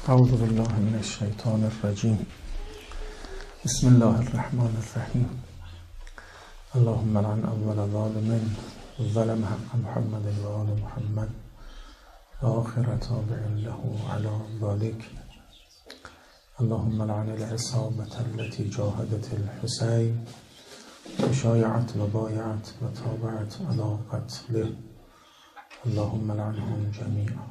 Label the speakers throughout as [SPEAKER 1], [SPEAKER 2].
[SPEAKER 1] اعوذ بالله من الشیطان الرجیم. بسم الله الرحمن الرحیم. اللهم لعن اول ظالم ظلم حق محمد و آل محمد و آخر تابع له على ذلك. اللهم لعن العصابة التي جاهدت الحسين وشايعت وبايعت وتابعت على قتله. اللهم لعنهم جميعا.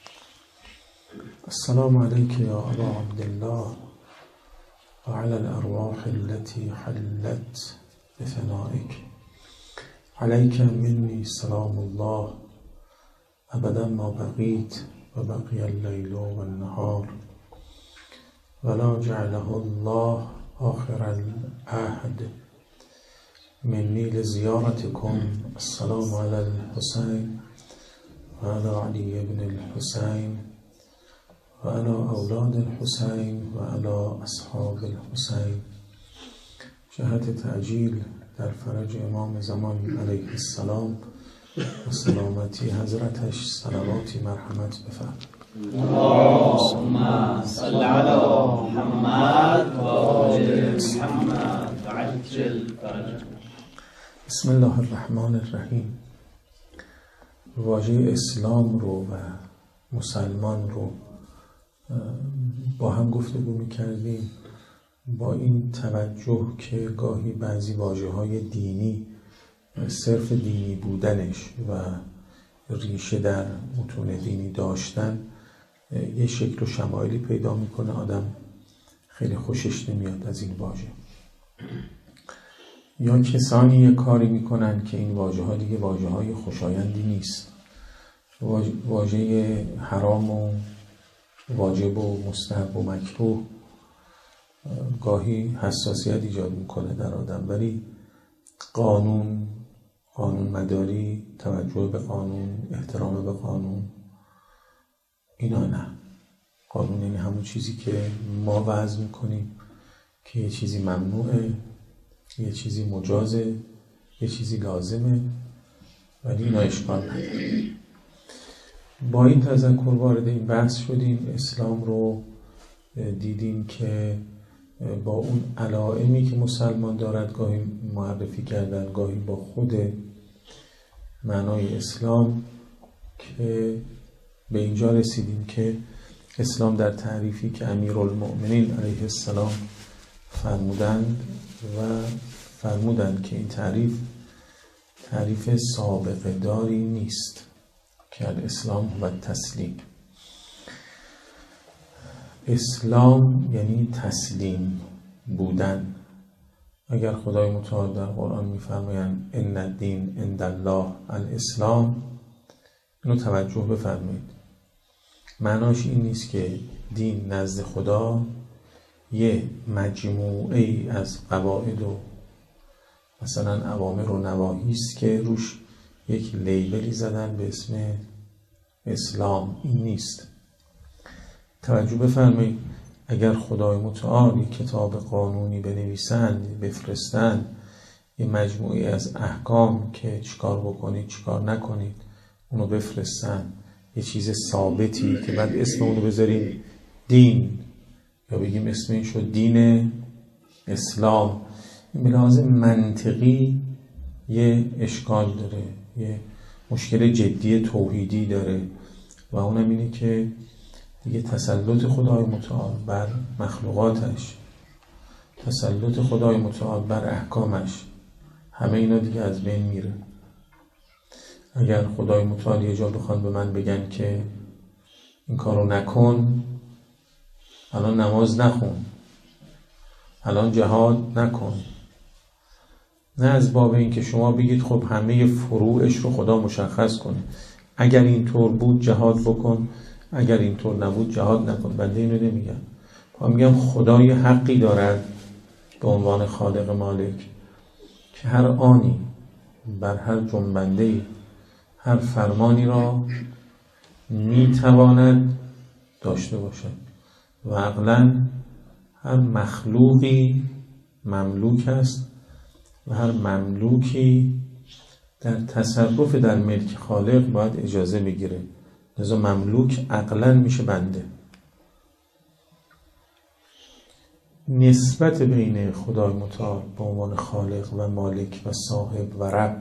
[SPEAKER 1] السلام عليك يا أبا عبد الله وعلى الأرواح التي حلت بثنائك. عليك مني سلام الله أبدا ما بقيت وبقي الليل والنهار، ولا جعله الله آخر العهد مني لزيارتكم. السلام على الحسين وعلى علي بن الحسين وعلى أولاد الحسين وعلى أصحاب الحسين. جهت تعجیل در فرج امام زمان علیه السلام و سلامتی حضرتش صلواتی مرحمت بفرم.
[SPEAKER 2] اللهم صل على محمد و آل محمد و عجل فرجهم.
[SPEAKER 1] بسم الله الرحمن الرحیم. واژه اسلام رو و مسلمان رو با هم گفتگو می‌کردیم، با این توجه که گاهی بعضی واژه‌های دینی صرف دینی بودنش و ریشه در متون دینی داشتن یه شکل و شمایلی پیدا میکنه، آدم خیلی خوشش نمیاد از این واژه. یا کسانی یه کاری میکنن که این واژه‌ها دیگه واژه‌های خوشایندی نیست. واژه حرام و واجب و مستحب و مکروه گاهی حساسیت ایجاد میکنه در آدم، ولی قانون مداری، توجه به قانون، احترام به قانون، اینا نه. قانون یعنی همون چیزی که ما وضع میکنیم که یه چیزی ممنوعه، یه چیزی مجازه، یه چیزی لازمه، ولی اینا اشکال نداره. با این تذکر وارد این بحث شدیم. اسلام رو دیدیم که با اون علائمی که مسلمان دارد گاهی معرفی کردن، گاهی با خود معنای اسلام، که به اینجا رسیدیم که اسلام در تعریفی که امیرالمؤمنین علیه السلام فرمودند که این تعریف سابقه داری نیست، که الاسلام و تسلیم. اسلام یعنی تسلیم بودن. اگر خدای متعال در قرآن می‌فرمایند ان الدین عند الله الاسلام، اینو توجه بفرمایید. معناش این نیست که دین نزد خدا یه مجموعه ای از قواعد و مثلا اوامر و نواهی است که روش یک لیبلی زدن به اسم اسلام. این نیست. توجه بفرمایید. اگر خدای متعال یک کتاب قانونی بنویسند، بفرستند، یه مجموعه از احکام که چیکار بکنید چیکار نکنید اونو بفرستند، یه چیز ثابتی که بعد اسم اونو بذاریم دین، یا بگیم اسم این شد دین اسلام، این به لحاظ منطقی یه اشکال داره، یه مشکل جدی توحیدی داره، و اونم اینه که دیگه تسلط خدای متعال بر مخلوقاتش، تسلط خدای متعال بر احکامش، همه اینا دیگه از بین میره. اگر خدای متعال یه جا بخوان به من بگن که این کارو نکن، الان نماز نخون، الان جهاد نکن، نه از باب این که شما بگید خب همه فروعش رو خدا مشخص کنه، اگر اینطور بود جهاد بکن، اگر اینطور نبود جهاد نکن. بنده اینو نمیگم. میگم خدای حقی دارد به عنوان خالق مالک که هر آنی بر هر جنبنده‌ای هر فرمانی را میتواند داشته باشد، و عقلاً هر مخلوقی مملوک است و هر مملوکی در تصرف در ملک خالق باید اجازه بگیره. لذا مملوک عقلاً میشه بنده. نسبت بین خدای متعال به عنوان خالق و مالک و صاحب و رب،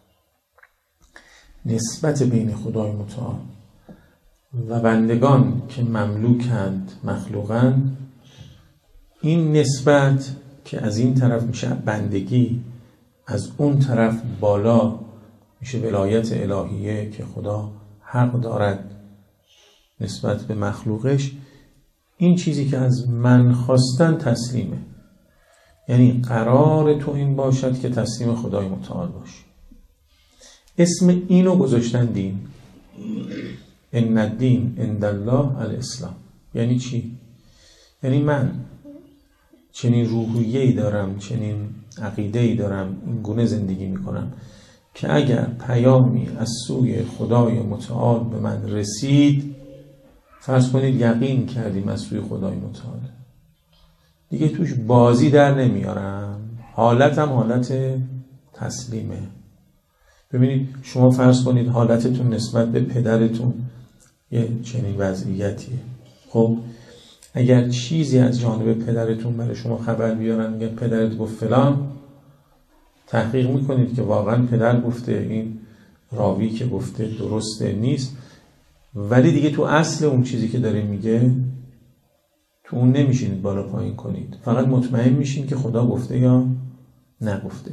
[SPEAKER 1] نسبت بین خدای متعال و بندگان که مملوکند، مخلوقند، این نسبت که از این طرف میشه بندگی، از اون طرف بالا میشه ولایت الهیه که خدا حق دارد نسبت به مخلوقش. این چیزی که از من خواستن تسلیمه، یعنی قرار تو این باشد که تسلیم خدای متعال باشی. اسم اینو گذاشتن دین. ان الدین عند الله الاسلام. یعنی چی؟ یعنی من چنین روحیه‌ای دارم، چنین عقیده‌ای دارم، این گونه زندگی میکنم که اگر پیامی از سوی خدای متعال به من رسید، فرض کنید یقین کردیم از سوی خدای متعال، دیگه توش بازی در نمیارم، حالتم حالت تسلیمه. ببینید شما فرض کنید حالتتون نسبت به پدرتون یه چنین وضعیتیه. خب اگر چیزی از جانب پدرتون برای شما خبر بیارن، میگن پدرت گفت فلان، تحقیق میکنید که واقعا پدر گفته، این راوی که گفته درسته نیست، ولی دیگه تو اصل اون چیزی که داره میگه تو اون نمیشینید بالا پایین کنید، فقط مطمئن میشین که خدا گفته یا نگفته.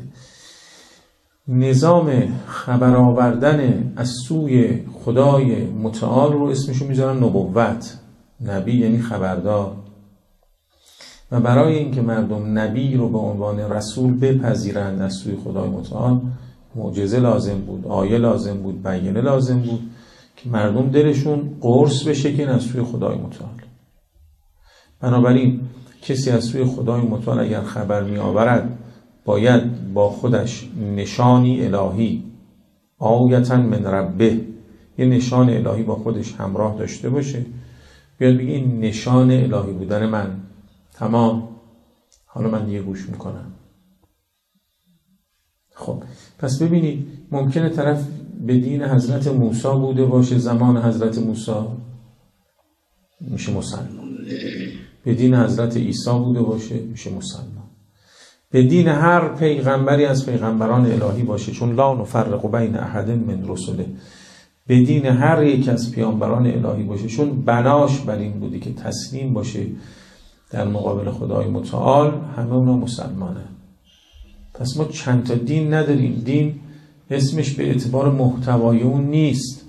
[SPEAKER 1] نظام خبر آوردن از سوی خدای متعال رو اسمشو میذارن نبوت. نبی یعنی خبردار. و برای اینکه مردم نبی رو به عنوان رسول بپذیرند از سوی خدای متعال، معجزه لازم بود، آیه لازم بود، بیانیه لازم بود که مردم دلشون قرص بشه که از سوی خدای متعال. بنابراین کسی از سوی خدای متعال اگر خبر می آورد، باید با خودش نشانی الهی، آیةً من ربه، یه نشان الهی با خودش همراه داشته باشه، بیاد بگه این نشان الهی بودن من، تمام، حالا من دیگه گوش میکنم. خب پس ببینید ممکنه طرف به دین حضرت موسی بوده باشه، زمان حضرت موسی میشه مسلمان، به دین حضرت عیسی بوده باشه میشه مسلمان، به دین هر پیغمبری از پیغمبران الهی باشه، چون لا نفرق بین احد من رسله، به دین هر یک از پیامبران الهی باشه، چون بناش بر این بوده که تسلیم باشه در مقابل خدای متعال، همه اونا مسلمانه. پس ما چند تا دین نداریم. دین اسمش به اعتبار محتوای اون نیست.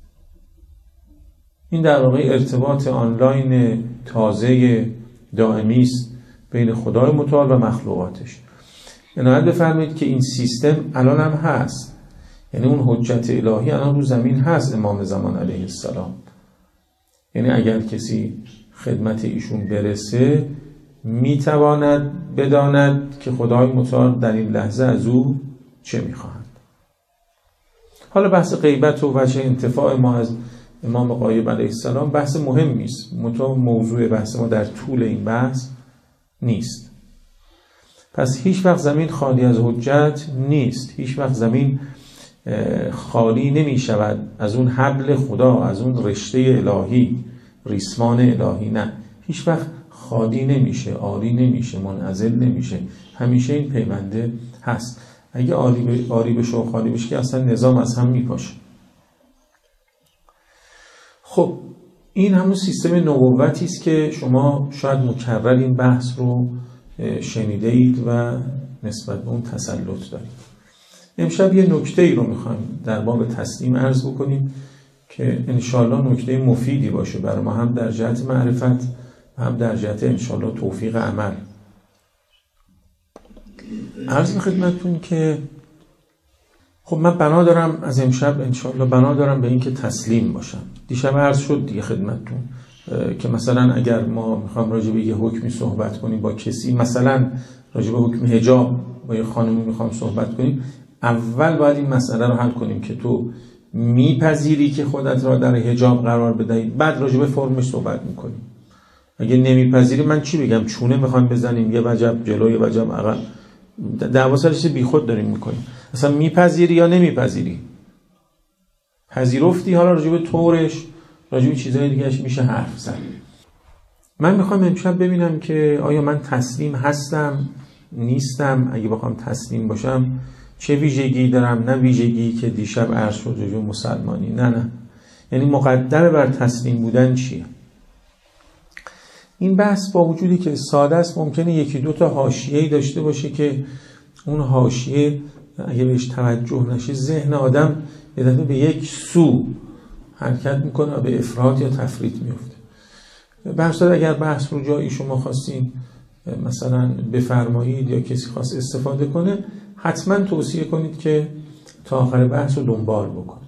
[SPEAKER 1] این در واقع ارتباط آنلاین تازه دائمی است بین خدای متعال و مخلوقاتش. عنایت بفرمایید که این سیستم الان هم هست، یعنی اون حجت الهی الان رو زمین هست، امام زمان علیه السلام. یعنی اگر کسی خدمت ایشون برسه، میتواند بداند که خدای متعال در این لحظه از او چه میخواهد. حالا بحث غیبت و وجه انتفاع ما از امام غایب علیه السلام بحث مهمی است، موضوع بحث ما در طول این بحث نیست. پس هیچ وقت زمین خالی از حجت نیست، هیچ وقت زمین خالی نمی شود از اون حبل خدا، از اون رشته الهی، ریسمان الهی. نه، هیچ وقت خالی نمیشه، عاری نمیشه، منعزل نمیشه، همیشه این پیونده هست. اگه عاری بشه و خالی بشه که اصلا نظام از هم میپاشه. خب این همون سیستم نبوتی است که شما شاید مکرر این بحث رو شنیده اید و نسبت به اون تسلط دارید. امشب یه نکته ای رو میخوایم در باب تسلیم عرض بکنیم که انشالله نکته مفیدی باشه برای ما، هم در جهت معرفت و هم در جهت انشالله توفیق عمل. عرض به خدمتتون که خب من بنا دارم از امشب انشالله بنا دارم به این که تسلیم باشم. دیشب عرض شد دیگه خدمتتون که مثلا اگر ما میخوام راجع به یه حکمی صحبت کنیم با کسی، مثلا راجع به حکم حجاب با یه خانمی میخوام صحبت کنیم، اول باید این مسئله رو حل کنیم که تو میپذیری که خودت را در حجاب قرار بدهی، بعد راجع به فرمش صحبت میکنیم. اگه نمیپذیری من چی بگم؟ چونه میخوایم بزنیم، یه وجب جلو یه وجب عقب، دعوا سرش بیخود داریم میکنیم. اصلا میپذیری یا نمیپذیری؟ پذیرفتی، حالا راجع به طورش، راجع به چیزهای دیگهش میشه حرف زد. من میخوام امشب ببینم که آیا من تسلیم هستم نیستم. اگه بخوام تسلیم باشم چه ویژگی دارم؟ نه ویژگی که دیشب عرض شد جو مسلمانی، نه، یعنی مقدمه بر تسلیم بودن چیه. این بحث با وجودی که ساده است ممکنه یکی دو تا حاشیه‌ای داشته باشه که اون حاشیه اگه بهش توجه نشه ذهن آدم یه دفعه به یک سو حرکت میکنه و به افراط یا تفریط میفته. بحث اگر بحث رو جایی شما خواستین مثلا بفرمایید یا کسی خواست استفاده کنه، حتما توصیه کنید که تا آخر بحث رو دنبال بکنه.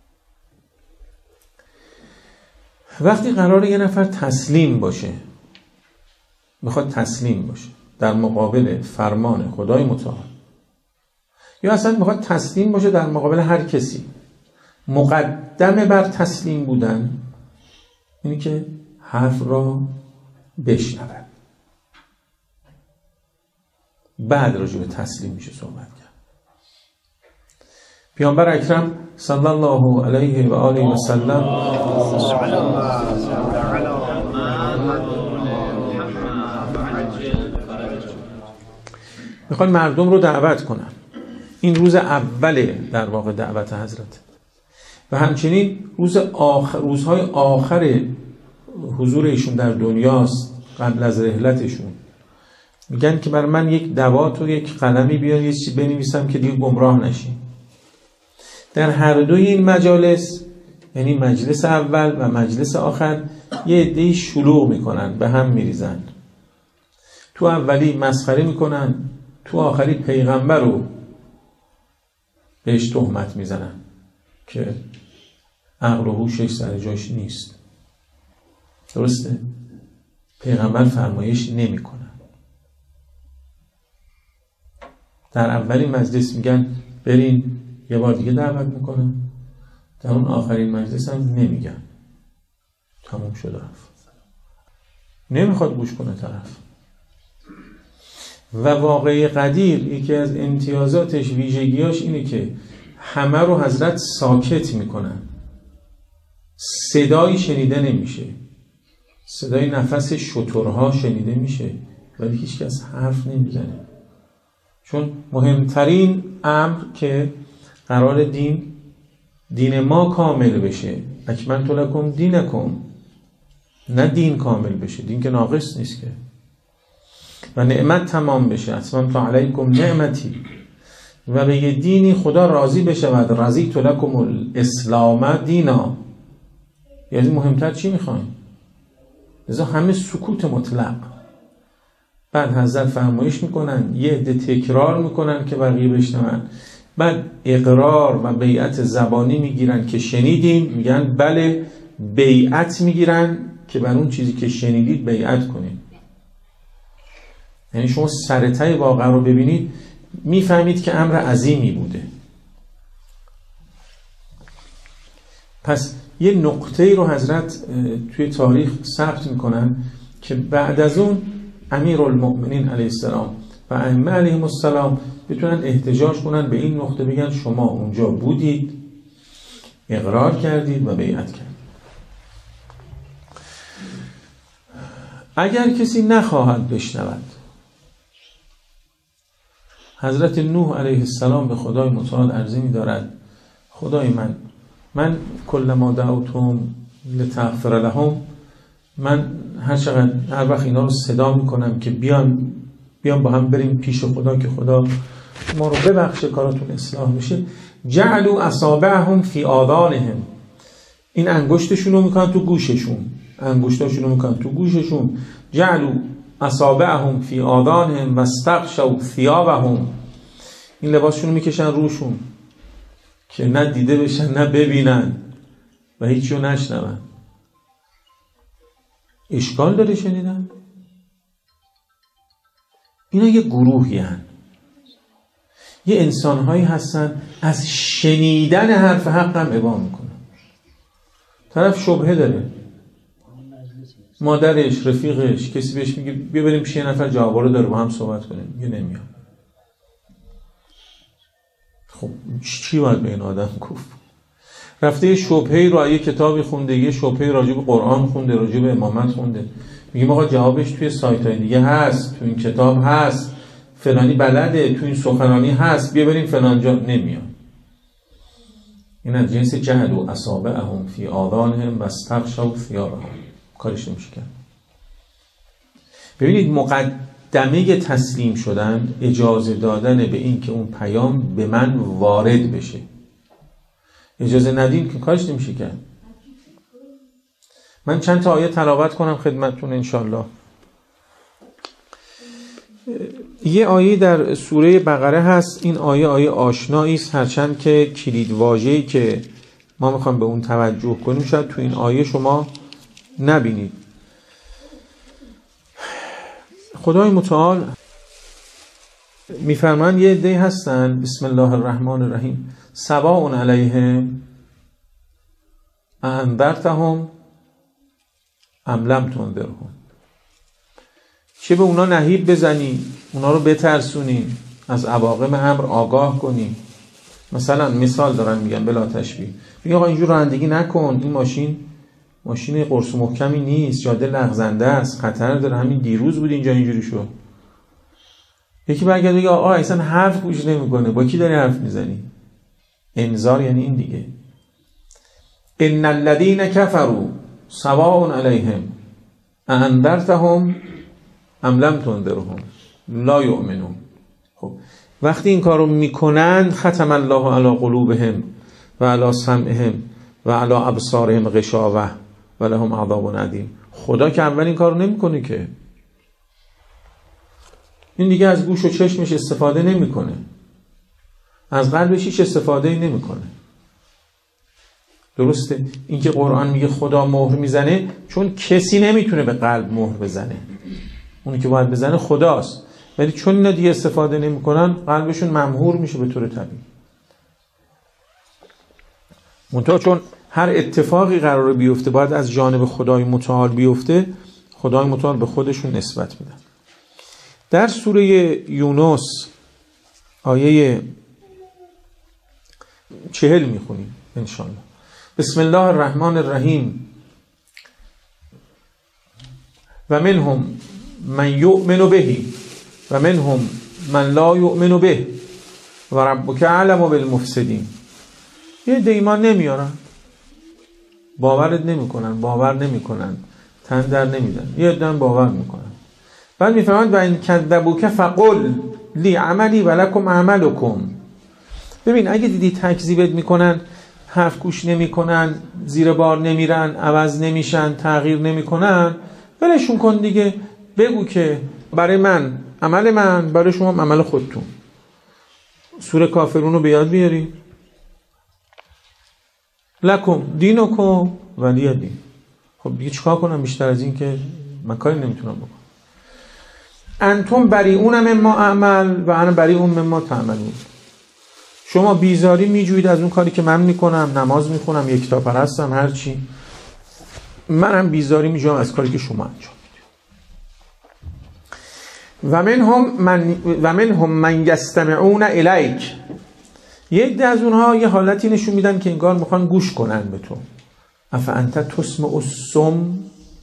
[SPEAKER 1] وقتی قراره یه نفر تسلیم باشه، میخواد تسلیم باشه در مقابل فرمان خدای متعال، یا اصلا میخواد تسلیم باشه در مقابل هر کسی، مقدمه بر تسلیم بودن اینی که حرف را بشنود، بعد راجع به تسلیم میشه صحبت کرد. پیامبر اکرم صلی الله علیه و آله و سلم میخوان مردم رو دعوت کنن. این روز اوله در واقع دعوت حضرت و همچنین روزهای آخر حضور ایشون در دنیاست قبل از رحلتشون. میگن که برای من یک دوات و یک قلمی بیان یه چیزی بنویسم که دیگه گمراه نشین. در هر دوی این مجالس، یعنی مجلس اول و مجلس آخر، یه عده‌ای شلوغ میکنن، به هم میریزن. تو اولی مسخره میکنن، تو آخری پیغمبر رو بهش تهمت میزنن که عقل و هوشش سر جاش نیست. درسته؟ پیغمبر فرمایش نمیکنه. در اولین مجلس میگن برین، یه بار دیگه دعوت میکنن. در اون آخرین مجلس هم نمیگن، تموم شد رفت. نمیخواد گوش کنه طرف. و واقعی قدیر یکی از امتیازاتش، ویژگیاش اینه که همه رو حضرت ساکت میکنن، صدایی شنیده نمیشه. صدای نفس شترها شنیده میشه ولی هیچ کس حرف نمیزنه. چون مهمترین امر که قرار دین ما کامل بشه، اکملت لکم دینکم، نه دین کامل بشه، دین که ناقص نیست که، و نعمت تمام بشه، اتممت علیکم نعمتی، و به یه دینی خدا راضی بشه و رضیت لکم الاسلام دینا. یعنی مهمتر چی میخوایم؟ لذا همه سکوت مطلق. بعد حضرت فرمایش میکنن، یه عده تکرار میکنن که بقیه بشنون، بعد اقرار و بیعت زبانی میگیرن که شنیدیم، میگن بله، بیعت میگیرن که بر اون چیزی که شنیدید بیعت کنید. یعنی شما سرتای واقعا رو ببینید میفهمید که امر عظیمی بوده. پس یه نقطه‌ای رو حضرت توی تاریخ ثبت میکنن که بعد از اون امیرالمؤمنین علیه السلام و ائمه علیهم السلام بتونن احتجاج کنن به این نقطه، بگن شما اونجا بودید، اقرار کردید و بیعت کردید. اگر کسی نخواهد بشنود، حضرت نوح علیه السلام به خدای متعال عرضه می دارد خدای من کل ما دعوتهم لتغفر لهم، من هر وقت اینا رو صدا میکنم که بیان با هم بریم پیش خدا که خدا ما رو ببخشه، کاراتون اصلاح بشه، جعلوا اصابعهم فی آذانهم، این انگشتشون رو میکنن تو گوششون، انگشتاشون رو میکنن تو گوششون، جعلوا اصابعهم فی آذانهم واستغشوا ثیابهم، این لباسشون رو میکشن روشون که نه دیده بشن نه ببینن و هیچی رو نشنون. اشکال داره شنیدن؟ اینا یه گروهی هن. یه انسانهایی هستن از شنیدن حرف حق هم ابا میکنن. طرف شبهه داره، مادرش، رفیقش، کسی بهش میگه بیا بریم پیش یه نفر جوابا رو داره با هم صحبت کنیم، میگه نمیاد. خب چی باید به این آدم گفت؟ رفته یه شبهه‌ای رو، یه کتابی خونده، یه شبهه‌ای راجع به قرآن خونده، راجع به امامت خونده، میگیم آقا جوابش توی سایت‌های دیگه هست، تو این کتاب هست، فلانی بلده، تو این سخنرانی هست، بیا بریم فلان جا. نمیاد. این از جنس جهل و اصابعهم فی آذانهم و استغشوا ثیابهم. کارش نمیشه کرد. ببینید مقدمه تسلیم شدن اجازه دادن به این که اون پیام به من وارد بشه. اجازه ندیم که کارش نمیشه کرد. من چند تا آیه تلاوت کنم خدمتتون انشالله. یه آیه در سوره بقره هست. این آیه آشنایی است، هرچند که کلید واژه‌ای که ما میخوام به اون توجه کنیم شاید تو این آیه شما نبینید. خدای متعال میفرمان یه عده‌ای هستن بسم الله الرحمن الرحیم سواء علیهم انذرتهم ام لم تنذرهم. چه به اونا نهیب بزنی، اونا رو بترسونی، از عواقب امر آگاه کنی. مثلا مثال دارن میگن بلا تشبیه، میگن آقا اینجور رانندگی نکن، این ماشین قرص محکمی نیست، جاده لغزنده است، خطر داره، همین دیروز بود اینجا اینجوری شد. یکی برگرده بگه آقا اصلا حرف گوش نمیکنه، با کی داری حرف میزنی؟ انذار یعنی این دیگه. ان الذين كفروا سواء عليهم انذرتهم ام لم تنذرهم لا یؤمنون. خب وقتی این کارو میکنن ختم الله علی قلوبهم و علی سمعهم و علی ابصارهم غشاوه و لهم عذاب عظیم. خدا که اول این کارو نمیکنه که، این دیگه از گوش و چشمش استفاده نمیکنه، از قلبش هیچ استفاده نمیکنه. درسته؟ این که قرآن میگه خدا مهر میزنه چون کسی نمیتونه به قلب مهر بزنه، اونی که باید بزنه خداست، ولی چون اینا دیگه استفاده نمیکنن قلبشون ممهور میشه به طور طبیعی. منتها چون هر اتفاقی قراره بیفته باید از جانب خدای متعال بیفته، خدای متعال به خودشون نسبت میدن. در سوره یونس آیه 40 میخونیم انشاءالله. بسم الله الرحمن الرحیم و منهم من یؤمن به و منهم من لا یؤمن به و ربک اعلم بالمفسدین. یه ایمان نمیارن، باورت نمیکنن، باور نمیکنن، تن در نمیدن، یه عده باور میکنن. بعد میفهمند و این کذبوک فقل لی عملی و لکم عملکم. ببین اگه دیدی تکذیبت میکنن، حرف گوش نمیکنن، زیر بار نمیرن، عوض نمیشن، تغییر نمیکنن، ولشون کن دیگه. بگو که برای من عمل من، برای شما عمل خودتون. سوره کافرون رو به یاد بیاری. لکم دینکم ولی دین. خب دیگه چیکار کنم بیشتر از این که من کاری نمیتونم بکنم. انتم بریئون مما اعمل و انا بریء مما تعملون. شما بیزاری میجوید از اون کاری که من میکنم، نماز میخونم، یکتا پرستم، هر چی. منم بیزاری میجوام از کاری که شما انجام میدید. و منهم من یستمعون الیک. یه عده از اونها یه حالتی نشون میدن که انگار میخوان گوش کنن به تو. افانت تسمع الصم.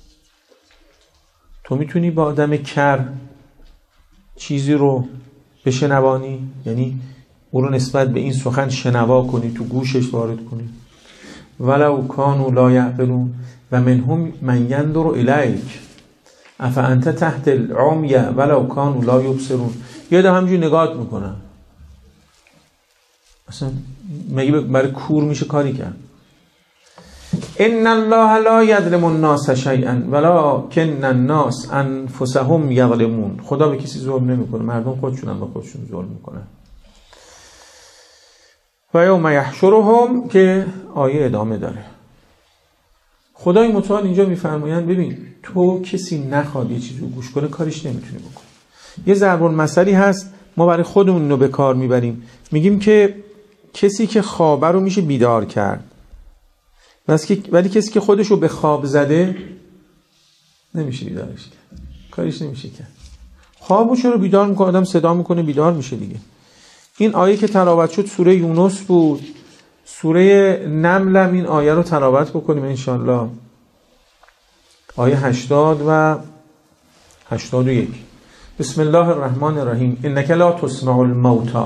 [SPEAKER 1] تو میتونی با آدم کر چیزی رو بشنوانی، یعنی او رو نسبت به این سخن شنوا کنی، تو گوشش وارد کنی. ولو کانوا لا یعقلون و منهم من ینظر الیک افانت تحت العمی ولو کانوا لا یبصرون. یه همینجوری نگاهت میکنن، اصلا مگه برای کور میشه کاری کرد؟ ان الله لا یظلم الناس شیئا ولکن الناس انفسهم یظلمون. خدا به کسی ظلم نمیکنه، مردم خودشون به خودشون ظلم میکنن. و یوم یحشرهم که آیه ادامه داره. خدای متعال اینجا میفرمایند ببین تو کسی نخواد یه چیزی رو گوش کنه کاریش نمیتونی بکنی. یه ضرب المثلی هست ما برای خودمون اینو به کار میبریم، میگیم که کسی که خوابه رو میشه بیدار کرد، ولی کسی که خودش رو به خواب زده نمیشه بیدارش کرد، کاریش نمیشه کرد. خوابو چرا بیدار میکنه؟ آدم صدا میکنه بیدار میشه دیگه. این آیه که تلاوت شد سوره یونس بود. سوره نمل هم این آیه رو تلاوت بکنیم انشالله. آیه 80 و 81. بسم الله الرحمن الرحیم. انک لا تسمع الموتى.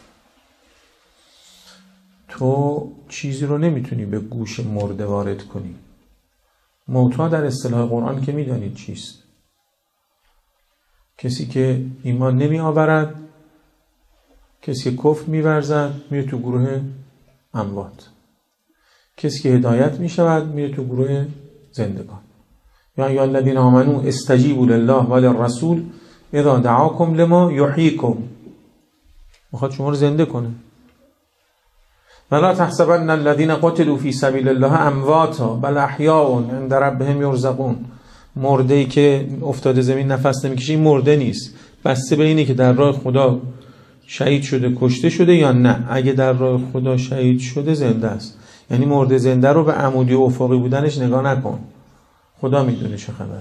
[SPEAKER 1] تو چیزی رو نمیتونی به گوش مرده وارد کنی. موتا در اصطلاح قرآن که میدانید چیست؟ کسی که ایمان نمی آورد، کسی که کفر می‌ورزد میره تو گروه اموات، کسی که هدایت می شود میره تو گروه زندگان. یا ایها الذین آمنوا استجیبوا لله وللرسول اذا دعاکم لما یحییکم. میخواد شما رو زنده کنه. ولا تحسبن الذين قتلوا في سبيل الله امواتا بل احیاء عند ربهم یرزقون. مرده‌ای که افتاده زمین نفس نمیکشه این مرده نیست، بسته به اینه که در راه خدا شهید شده کشته شده یا نه. اگه در راه خدا شهید شده زنده است. یعنی مرده زنده رو به عمودی و افقی بودنش نگاه نکن، خدا میدونه چه خبره.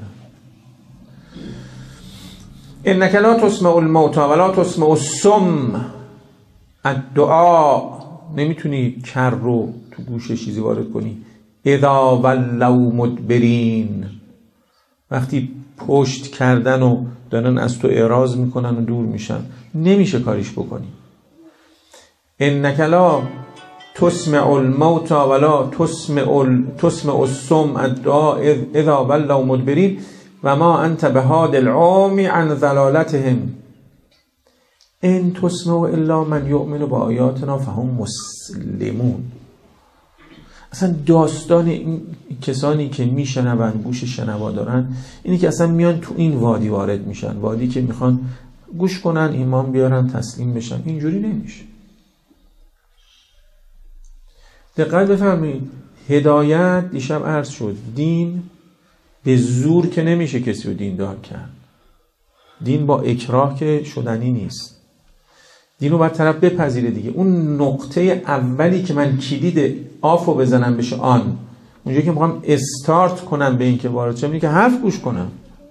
[SPEAKER 1] انک لا تسمع الموتى ولا تسمع الصم الدعاء. نمیتونی کر رو تو گوش چیزی وارد کنی. اذا ولوا مدبرین. وقتی پشت کردن و دارن از تو اعراض میکنن و دور میشن نمیشه کاریش بکنی. انک لا تسمع الموتى ولا تسمع الصم الدعاء اذا ولوا مدبرین و ما انت بهاد العامی عن ضلالتهم ان تسمع الا من یؤمن بآیاتنا فهم مسلمون. اصلا داستان این کسانی که میشنون، گوش شنوا دارن، اینی که اصلا میان تو این وادی وارد میشن، وادی که میخوان گوش کنن، ایمان بیارن، تسلیم بشن. اینجوری نمیشه. دقت بفرمایید. هدایت دیشب عرض شد، دین به زور که نمیشه کسی رو دیندار کرد. دین با اکراه که شدنی نیست. دین رو باید طرف بپذیره دیگه. اون نقطه اولی که من کلید آفو بزنم بشه آن، اونجایی که میخوام استارت کنم به این که وارد شم، اینه که حرف گوش کنم.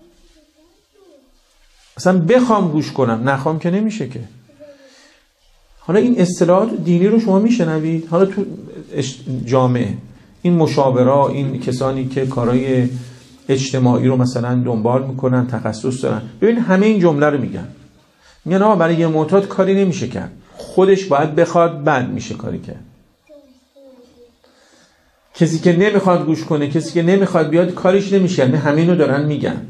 [SPEAKER 1] اصلا بخوام گوش کنم، نخوام که نمیشه که. حالا این اصطلاحات دینی رو شما میشنوید، حالا تو جامعه این مشاورا، این کسانی که کارهای اجتماعی رو مثلا دنبال میکنن، تخصص دارن، ببین همه این جمله رو میگن برای یه معتاد کاری نمیشه کرد، خودش باید بخواد، بعد میشه کاری کرد. کسی که نمیخواد گوش کنه، کسی که نمیخواد بیاد، کاریش نمیشه. یعنی همین رو دارن میگن،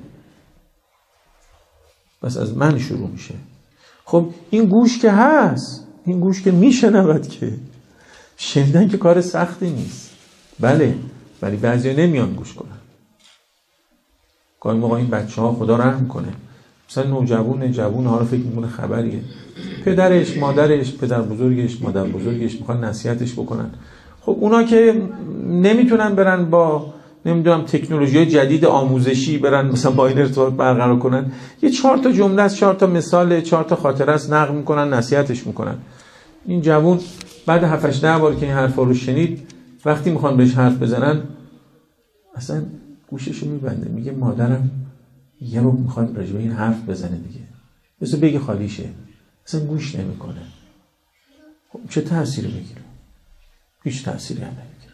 [SPEAKER 1] بس از من شروع میشه. خب این گوش که هست، این گوش که میشنود، که شنیدن که کار سختی نیست. بله، ولی بعضی نمیان گوش کنن. گاهی موقع این بچه ها خدا رحم کنه، مثلا جوون ها رو فکر میکنه خبریه، پدرش، مادرش، پدر بزرگش، مادر بزرگش میخوان نصیحتش بکنن. خب اونا که نمیتونن برن با نمیدونم تکنولوژی جدید آموزشی برن مثلا با این ارتباط برقرار کنن، یه 4 تا جمله است، 4 تا مثال، 4 تا خاطره است، نقل میکنن، نصیحتش میکنن. این جوون بعد 7-8 بار که این حرفا رو شنید، وقتی میخوان بهش حرف بزنن اصلا گوششو میبنده، میگه مادرم یه رو میخواد راجع به این حرف بزنه دیگه، بذار بگه خالیشه، اصلا گوش نمیکنه. خب چه تأثیری میگیره؟ هیچ تأثیری هم نمیگیره.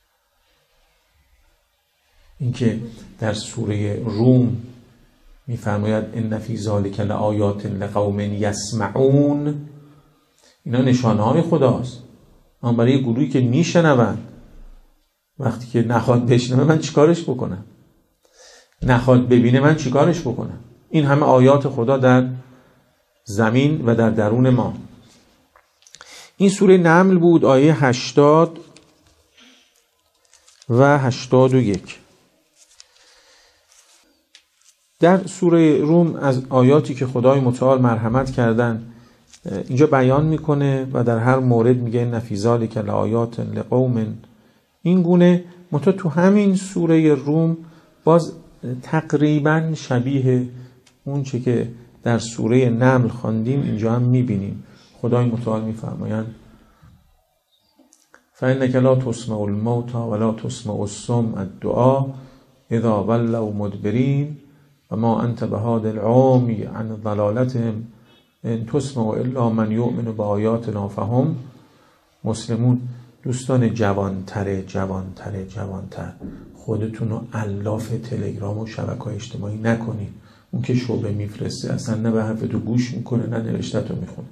[SPEAKER 1] اینکه در سوره روم میفرماید ان فی ذلک لآیات لقوم یسمعون، اینا نشانه های خداست، اما برای گروهی که میشنون. وقتی که نخواد بشنوه من چیکارش بکنم؟ نخواد ببینه من چیکارش بکنم؟ این همه آیات خدا در زمین و در درون ما. این سوره نمل بود، آیه 80 و 81. در سوره روم از آیاتی که خدای متعال مرحمت کردن اینجا بیان میکنه و در هر مورد میگه ان فی ذلک لآیات لقوم این گونه. متا تو همین سوره روم باز تقریبا شبیه اون چه که در سوره نمل خواندیم اینجا هم میبینیم. خدای متعال میفرمایند فإنک لا تسمع الموتى ولا تسمع الصم الدعاء اذا ولوا مدبرین و ما انت بهاد العامی عن ضلالتهم ان تسمع الا من یؤمن بآیاتنا فهم مسلمون. دوستان جوانتر خودتون رو الاف تلگرام و شبکه‌های اجتماعی نکنید. اون که شعبه میفرسته اصلا نه به حرف تو گوش میکنه نه نوشته تو میخونه.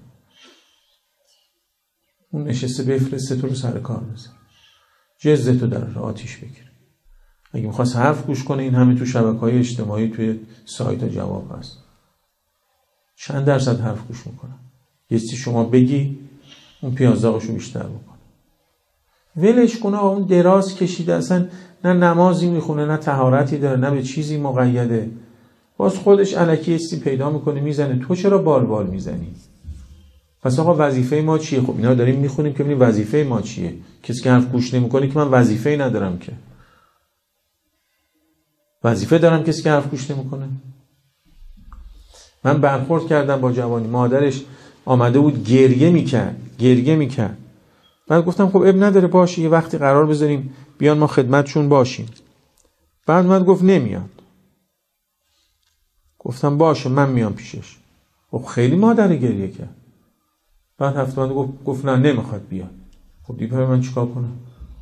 [SPEAKER 1] اون نشسته بفرسته تو رو سر کار بزن، جزه تو در آتیش بگیره. اگه میخواست حرف گوش کنه این همه تو شبکه‌های اجتماعی توی سایت جواب هست. چند درصد حرف گوش میکنه؟ یه چیزی شما بگی اون پیازداغشو بیشتر بکنه. ولش کنه. اون دراز کشیده اصلا نه نمازی میخونه نه طهارتی داره نه به چیزی مقیده، باز خودش الکی چیزی پیدا میکنه میزنه. تو چرا بال میزنی؟ پس آقا وظیفه ما چیه؟ خب اینا داریم میخونیم که ببینیم وظیفه ما چیه. کسی که حرف گوش نمیکنه که من وظیفه‌ای ندارم که. وظیفه دارم کسی که حرف گوش نمیکنه؟ من برخورد کردم با جوانی، مادرش آمده بود گریه میکرد. بعد گفتم خب اب نداره باشه یه وقتی قرار بذاریم بیان ما خدمتشون باشیم. بعد من گفت نمیاد. گفتم باشه من میام پیشش. خب خیلی مادر گریه کرد. بعد هفته بعد گفت نه نمیخواد بیاد. خب دیگه من چیکار کنم؟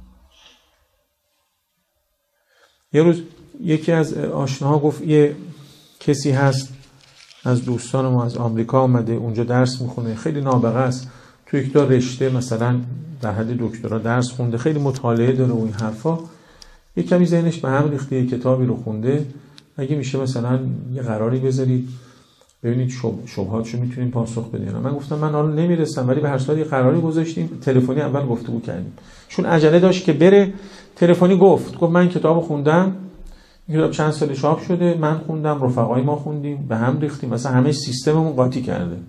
[SPEAKER 1] یه روز یکی از آشناها گفت یه کسی هست از دوستان ما از آمریکا اومده اونجا درس میخونه، خیلی نابغه است، تو یک تا رشته مثلا در حد دکترا درس خونده، خیلی مطالعه داره و این حرفا. یه کمی ذهنش به هم ریخته، یه کتابی رو خونده، اگه میشه مثلا یه قراری بذارید ببینید شبهاتشو میتونیم پاسخ بدین. من گفتم من حالا نمیرسم، ولی به هر صورت یه قراری گذاشتیم، تلفنی اول گفتگو کردیم. چون عجله داشت که بره، تلفنی گفت من کتابو خوندم، این کتاب چند سال چاپ شده، من خوندم، رفقای ما خوندیم، به هم ریختیم، مثلا همه سیستممون قاطی کرده.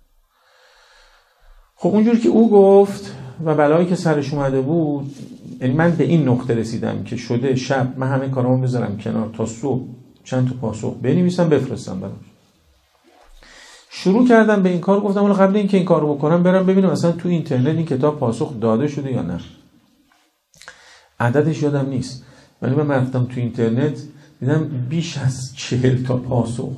[SPEAKER 1] خب اونجوری که او گفت و بلایی که سرش اومده بود، یعنی من به این نقطه رسیدم که شده شب من همه کارامو بذارم کنار تا صبح چند تا پاسخ بنویسم بفرستم براش. شروع کردم به این کار. گفتم حالا قبل اینکه این کارو بکنم برم ببینم مثلا تو اینترنت این کتاب پاسخ داده شده یا نه. عددش یادم نیست، ولی من رفتم تو اینترنت دیدم بیش از 40 تا پاسخ،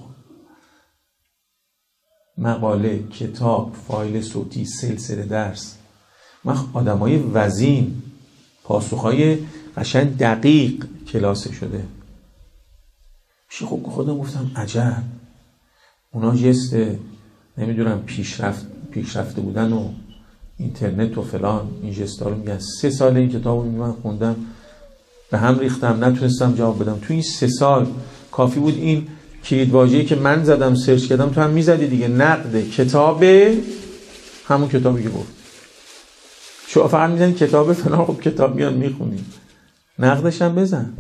[SPEAKER 1] مقاله، کتاب، فایل صوتی، سلسله درس. من آدمای وزین، پاسخهای قشنگ دقیق کلاسه شده. خب خودم گفتم عجب، اونا جست نمیدونم پیشرفته بودن و اینترنت و فلان این جستا رو میگن. 3 سال این کتابو من خوندم، به هم ریختم، نتونستم جواب بدم. تو این 3 سال کافی بود این کلیدواژه‌ای که من زدم سرچ کردم تو هم میزدی دیگه، نقد کتاب، همون کتابی که گفت. شما فقط میزنی کتاب فلان، خب کتاب میاد میخونی، نقدش هم بزن.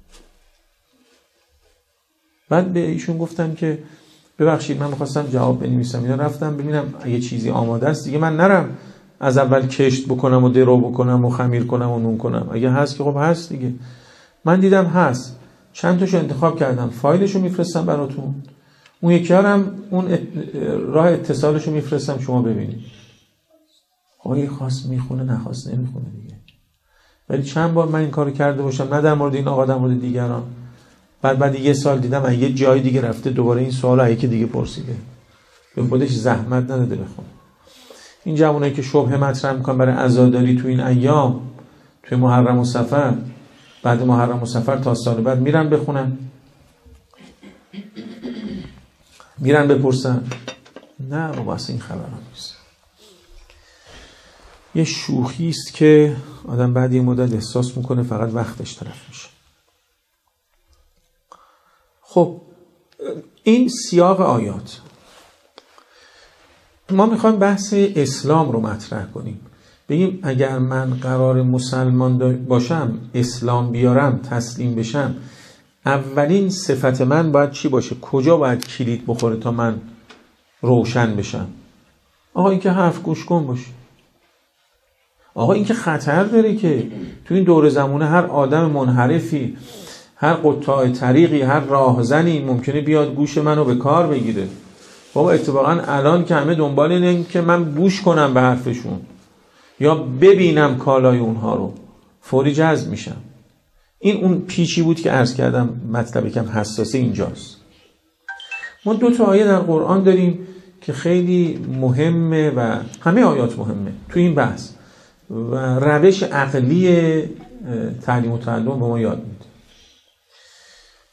[SPEAKER 1] بعد به ایشون گفتم که ببخشید من می‌خواستم جواب بنویسم، اینا رفتم ببینم اگه چیزی آماده است دیگه من نرم از اول کشت بکنم و درو بکنم و خمیر کنم و نون کنم. اگه هست که خب هست دیگه. من دیدم هست، چند تاشو انتخاب کردم، فایلشو میفرستم براتون، اون یکی هم اون راه اتصالشو میفرستم شما ببینید. خواهی خواست میخونه، نخواست نمیخونه دیگه. ولی چند بار من این کارو کرده باشم، نه در مورد این آقا، در مورد دیگران. بعد 1 سال دیدم یه جای دیگه رفته دوباره این سوالو یکی دیگه پرسیده، به خودش زحمت نداده بخونه. این جوانایی که شبهه مطرح میکنن برای عزاداری تو این ایام، توی محرم و صفر، بعد محرم و صفر تا سال بعد میرن بخونن، میرن بپرسن. نه بابا اصلا این خبرها نیست. یه شوخی است که آدم بعد یه مدت احساس میکنه فقط وقتش تلف میشه. خب این سیاق آیات. ما میخوایم بحث اسلام رو مطرح کنیم، بگیم اگر من قرار مسلمان باشم، اسلام بیارم، تسلیم بشم، اولین صفت من باید چی باشه؟ کجا باید کلید بخوره تا من روشن بشم؟ آقا این که حرف گوش کن باشه. آقا این که خطر داره که تو این دور زمونه هر آدم منحرفی، هر قطاع طریقی، هر راهزنی ممکنه بیاد گوش منو به کار بگیره. بابا اتفاقا الان که همه دنبال اینه که من گوش کنم به حرفشون یا ببینم کالای اونها رو، فوری جذب میشم. این اون پیچی بود که عرض کردم، مطلب یکم حساسه اینجاست. ما 2 تا آیه در قرآن داریم که خیلی مهمه و همه آیات مهمه تو این بحث و روش عقلی تعلیم و تعلم به ما یاد میده.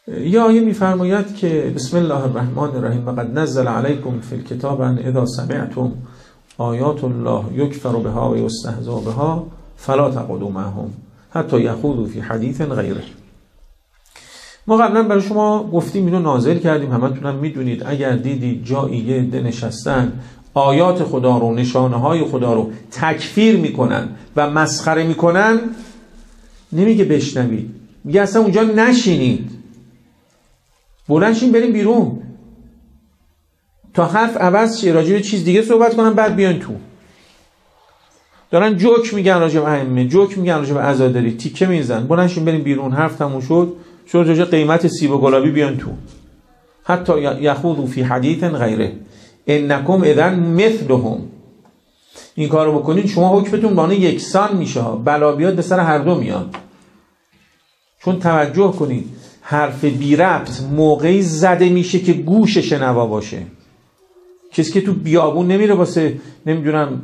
[SPEAKER 1] یا آیه میفرماید که بسم الله الرحمن الرحیم وقد نزل علیکم فی الکتاب ان اذا سمعتم آیات الله یکفر بها و یستهزأ بها فلا تقعدوا معهم حتی یخوضوا فی حدیث غیره. ما قبلا برای شما گفتیم، اینو نازل کردیم، همتون هم میدونید. اگر دیدید جایی یه عده نشستن آیات خدا رو، نشانه های خدا رو تکفیر میکنن و مسخره میکنن، نمیگه بشنوید، میگه اصلا اونجا نشینید، بلند شین بریم بیرون تا حرف عوض شه، راجع به چیز دیگه صحبت کنن، بعد بیان تو. دارن جوک میگن راجع به ائمه، جوک میگن راجع به عزاداری، تیکه میزنن، بلند شین بریم بیرون، حرف تموم شد، راجع قیمت سیب و گلابی بیان تو. حتی یخوضوا فی حدیث غیره انکم اذا مثلهم. این کارو بکنین شما حکمتون با آن یکسان میشه، بلا بیاد به سر هر دو میاد. چون توجه کنید حرف بی ربط موقعی زده میشه که گوش شنوا باشه. کسی که تو بیابون نمیره واسه نمیدونم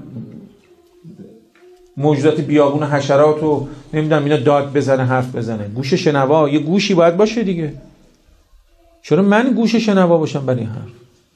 [SPEAKER 1] موجودات بیابون و حشرات و نمیدونم اینا داد بزنه، حرف بزنه. گوش شنوا، یه گوشی باید باشه دیگه. چرا من گوش شنوا باشم برای این حرف؟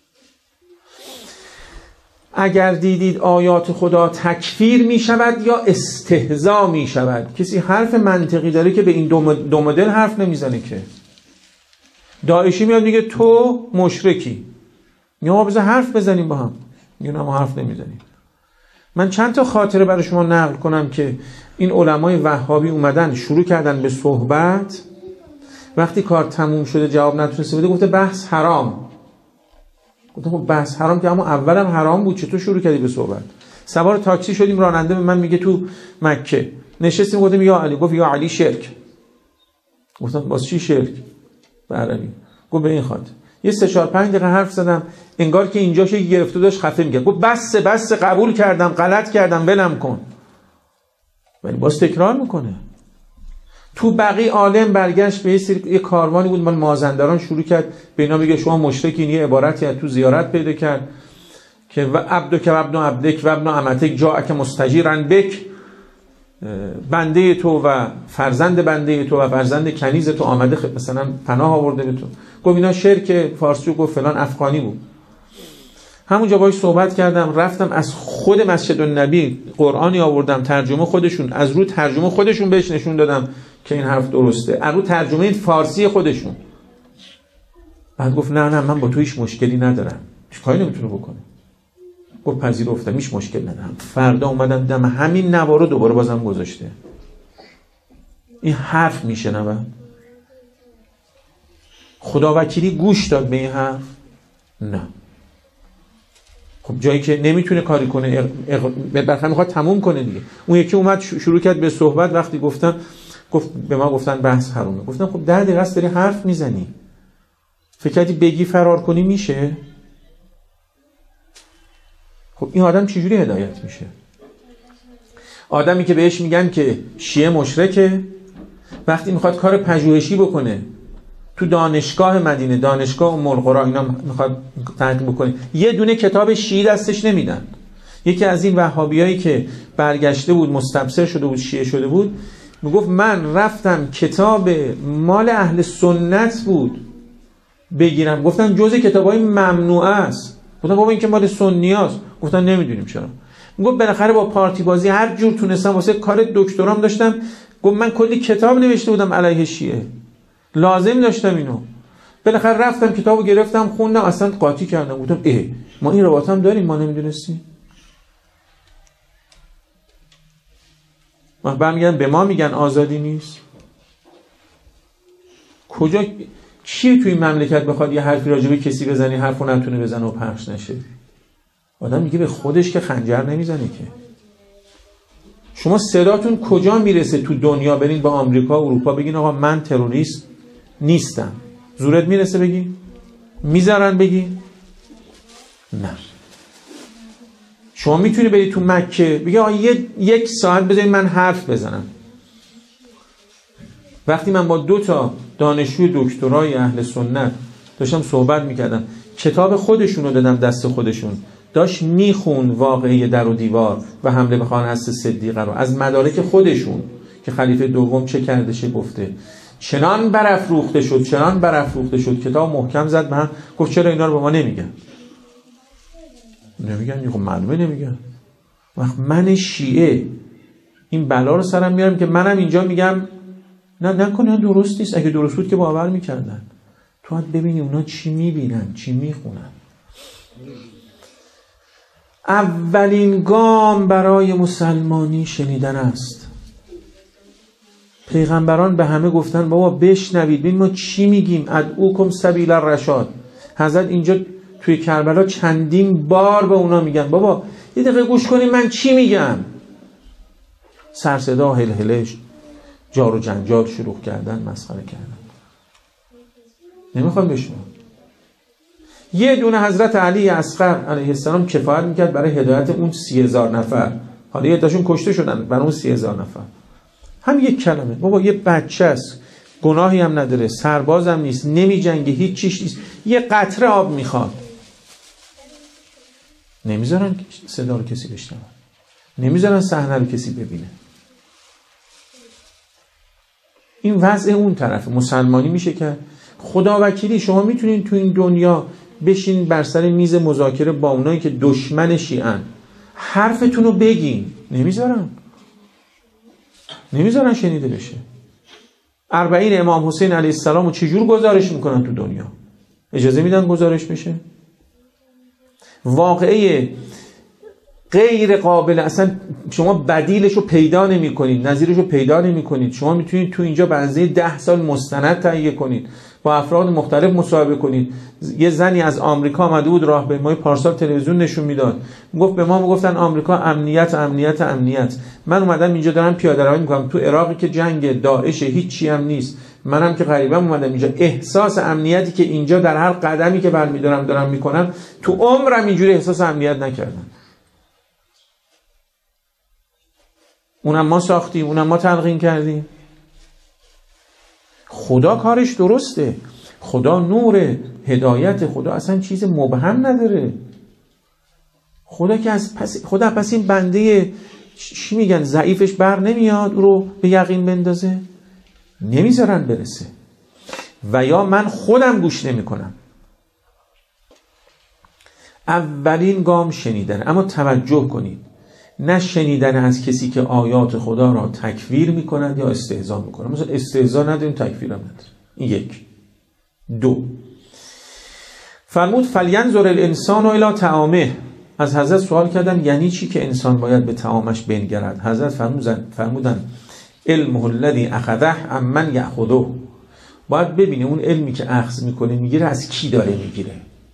[SPEAKER 1] اگر دیدید آیات خدا تکفیر می شود یا استهزا می شود، کسی حرف منطقی داره که به این دو مدل حرف نمیزنه که. داعشی میاد میگه تو مشرکی، میگه ما بذار حرف بزنیم با هم، میگه نه ما حرف نمیزنیم. من چند تا خاطره برای شما نقل کنم که این علمای وهابی اومدن شروع کردن به صحبت، وقتی کار تموم شده جواب نتونسته بده، گفته بحث حرام. گفتم خب بحث حرام که اما اولم حرام بود، چطور شروع کردی به صحبت؟ سوار تاکسی شدیم، راننده به من میگه تو مکه نشستیم، گفتم یا علی، گفت یا علی شرک. گفتم واسه چی شرک؟ به عربی. گفت به این خاطر. یه 3-4-5 دقیقه حرف زدم، انگار که اینجاش گرفته داشت خفه میگه. گفت بس قبول کردم، غلط کردم، ولم کن. ولی باز تکرار میکنه. تو بقی عالم برگشت به یه کاروانی بود مال مازندران، شروع کرد به اینا میگه شما مشرکین. یه عبارتی از تو زیارت پیدا کرد که و عبدک و ابن عبدک و ابن امتک جاءک مستجیرا بک، بنده تو و فرزند بنده تو و فرزند کنیز تو آمده مثلا پناه آورده به تو. گفت اینا شرک فارسی، گفت فلان افغانی بود. همونجا باهاش صحبت کردم، رفتم از خود مسجد النبی قرآنی آوردم، ترجمه خودشون، از رو ترجمه خودشون بهش نشون دادم که این حرف درسته، از رو ترجمه فارسی خودشون. بعد گفت نه من با تو هیچ مشکلی ندارم، چیکاری نمیتونه بکنه. گفت پذیرفتم، هیچ مشکل ندارم. فردا اومدم دم همین نوارو دوباره بازم گذاشته. این حرف میشنوه. خدا وکیلی گوش داد به این حرف؟ نه. خب جایی که نمیتونه کاری کنه، بالاخره میخواد تموم کنه دیگه. اون یکی اومد شروع کرد به صحبت، وقتی گفتم گفت به ما گفتن بحث حرامه. گفتم خب 10 دقیقه است داری حرف میزنی، فکر کردی بگی فرار کنی میشه؟ خب این آدم چجوری هدایت میشه؟ آدمی که بهش میگن که شیعه مشرکه، وقتی میخواد کار پژوهشی بکنه تو دانشگاه مدینه، دانشگاه ام القری، اینا میخواد تحقیق بکنه، یه دونه کتاب شیعه دستش نمیدن. یکی از این وهابیایی که برگشته بود، مستبصر شده بود، شیعه شده بود، میگفت من رفتم کتاب مال اهل سنت بود بگیرم، گفتن جزء کتابای ممنوعه است. گفتن بابا این که مال سنیاست. گفتن نمیدونیم چرا. میگفت بالاخره با پارتی بازی هر جور تونستم، واسه کار دکترام داشتم، گفت من کلی کتاب نوشته بودم علیه شیعه، لازم داشتم اینو. بالاخره رفتم کتابو گرفتم خوندم، اصلا قاطی کردم. گفتم ما این روابط هم داریم، ما نمیدونستیم. ما برمیگردن به ما میگن آزادی نیست. کجا کی توی این مملکت بخواد یه حرفی راجع به کسی بزنی حرفو نتونه بزنه و پخش نشه؟ آدم میگه به خودش که خنجر نمیزنه که. شما صداتون کجا میرسه تو دنیا برین با آمریکا و اروپا بگین آقا من تروریست نیستم؟ زورت میرسه بگی؟ میذارن بگی؟ نه. شما میتونی بری تو مکه بگی آقا 1 ساعت بذارید من حرف بزنم. وقتی من با 2 تا دانشجوی دکترای اهل سنت داشتم صحبت میکردم، کتاب خودشون رو دادم دست خودشون، داشت میخون واقعه در و دیوار و حمله به خانه هست صدیقه رو از مدارک خودشون که خلیفه دوم چه کرده چه گفته. چنان برافروخته شد کتاب محکم زد به هم، گفت چرا اینا رو به ما نمیگن؟ خب معلومه نمیگن. وقت من شیعه این بلا رو سرم میارم که منم اینجا میگم نه نکنه درست نیست. اگه درست بود که باور میکردن. تو باید ببینی اونا چی میبینن، چی میخونن. اولین گام برای مسلمانی شنیدن است. پیغمبران به همه گفتن بابا بشنوید ببین ما چی میگیم. ادعوکم سبیل الرشاد. حضرت اینجا توی کربلا چندین بار به اونا میگن بابا یه دقیقه گوش کنید من چی میگم. سر صدا، هلهلش، جار و جنجال شروع کردن، مسخره کردن. نمیخوام بشنوم. یه دونه حضرت علی اصغر علیه السلام کفایت میکرد برای هدایت اون 30,000 نفر. حالا یه عده‌شون کشته شدن برای اون 30,000 نفر. هم یک کلمه بابا یه بچه است، گناهی هم نداره، سرباز هم نیست، نمی جنگه، هیچ چیز نیست، یه قطره آب میخواد. نمیذارن صدا رو کسی بشنوه، نمیذارن صحنه رو کسی ببینه. این وضع اون طرف مسلمانی میشه که خدا وکیلی شما میتونین تو این دنیا بشین بر سر میز مذاکره با اونایی که دشمن شیعن، حرفتون رو بگین. نمیذارن شنیده بشه. 40 امام حسین علیه السلام رو چجور گزارش میکنن تو دنیا؟ اجازه میدن گزارش بشه؟ واقعه غیر قابل، اصلا شما بدیلش رو پیدا نمی کنید، نظیرش رو پیدا نمی کنید. شما میتونید تو اینجا به اندازه 10 سال مستند تهیه کنید، با افراد مختلف مصاحبه کنید. یه زنی از آمریکا آمده بود راهپیمایی پارسال تلویزیون نشون میداد، گفت به ما گفتن آمریکا امنیت. من اومدم اینجا دارم پیاده روی میکنم تو عراقی که جنگ داعش هیچی هم نیست، منم که غریبم اومدم اینجا، احساس امنیتی که اینجا در هر قدمی که برمیدارم دارم میکنم تو عمرم اینجوری احساس امنیت نکردم. اونم ما ساختیم، اونم ما تلقین کردیم. خدا کارش درسته، خدا نور هدایت، خدا اصلا چیز مبهم نداره. خدا که خدا پس این بنده چی میگن ضعیفش بر نمیاد او رو به یقین بندازه، نمیذارن برسه. و یا من خودم گوش نمی کنم. اولین گام شنیدن. اما توجه کنید، نه شنیدن از کسی که آیات خدا را تکفیر میکند یا استهزا میکنه. مثلا استهزا نداریم، تکفیر هم نداریم. این یک. 2 فرمود فلینظر الانسان الی طعامه. از حضرت سوال کردن یعنی چی که انسان باید به طعامش بنگرد؟ حضرت فرمودن علمه الذی اخذه عمن یاخذه. باید ببینه اون علمی که اخذ میکنه میگیره از کی داره میگیره.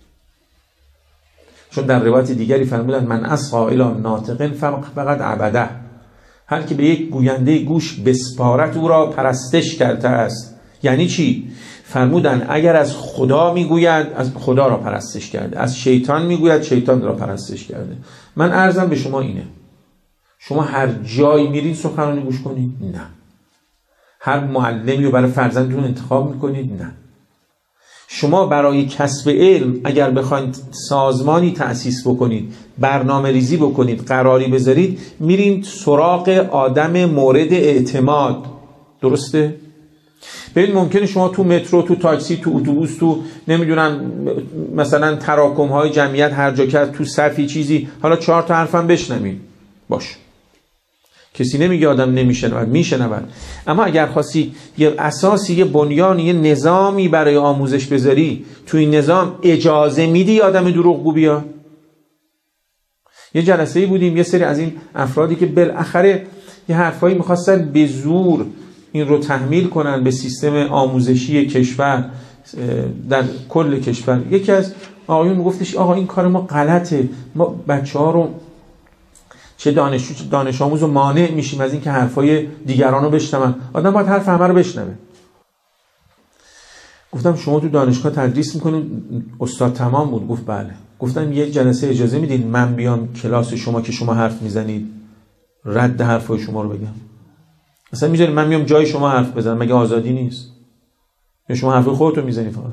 [SPEAKER 1] چون در روایت دیگری فرمودن من اصغا الی ناطق فقط عبده. هر که به یک گوینده گوش بسپارت او را پرستش کرده است. یعنی چی؟ فرمودن اگر از خدا میگوید از خدا را پرستش کرده، از شیطان میگوید شیطان را پرستش کرده. من عرضم به شما اینه، شما هر جایی میرین سخنرانی گوش کنید؟ نه. هر معلمی رو برای فرزندتون انتخاب میکنید؟ نه. شما برای کسب علم اگر بخواید سازمانی تأسیس بکنید، برنامه ریزی بکنید، قراری بذارید، میرین سراغ آدم مورد اعتماد. درسته؟ ببین ممکنه شما تو مترو، تو تاکسی، تو اتوبوس، تو نمیدونم مثلا تراکم های جمعیت هر جا که تو صفی چیزی، حالا 4 تا حرفم بشنوید، باش، کسی نمیگه آدم نمیشنود، میشنود. اما اگر خواستی یه اساسی، یه بنیانی، یه نظامی برای آموزش بذاری، تو این نظام اجازه میدی آدم دروغگو بیاد؟ یه جلسه‌ای بودیم، یه سری از این افرادی که بالاخره یه حرفایی میخواستن به زور این رو تحمیل کنن به سیستم آموزشی کشور، در کل کشور. یکی از آقایون میگفتش آقا این کار ما غلطه، ما بچه‌ها رو چه دانش آموز رو مانع میشیم از این که حرفای دیگران رو بشنون. آدم باید حرف همه رو بشنوه. گفتم شما تو دانشگاه تدریس میکنید؟ استاد تمام بود. گفت بله. گفتم یه جلسه اجازه میدین من بیام کلاس شما که شما حرف میزنید رد حرفای شما رو بگم؟ اصلا میذارید من میام جای شما حرف بزنم؟ مگه آزادی نیست؟ یا شما حرف خودتو میزنی فقط؟